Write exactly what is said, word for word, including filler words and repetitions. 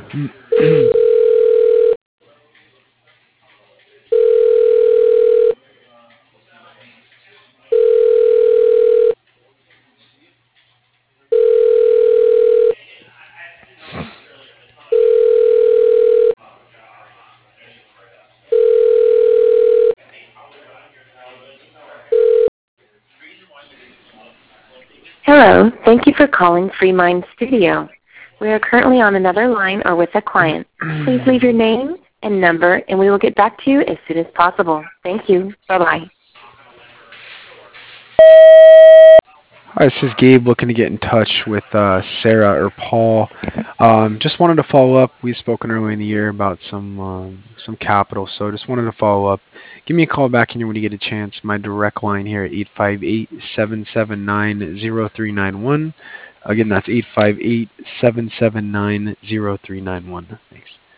Hello, thank you for calling FreeMind Studio. We are currently on another line or with a client. Please leave your name and number, and we will get back to you as soon as possible. Thank you. Bye-bye. Hi, this is Gabe looking to get in touch with uh, Sarah or Paul. Um, just wanted to follow up. We've spoken earlier in the year about some um, some capital, so just wanted to follow up. Give me a call back in here when you get a chance. My direct line here at eight five eight, seven seven nine, zero three nine one. Again, that's eight five eight, seven seven nine, zero three nine one. Thanks.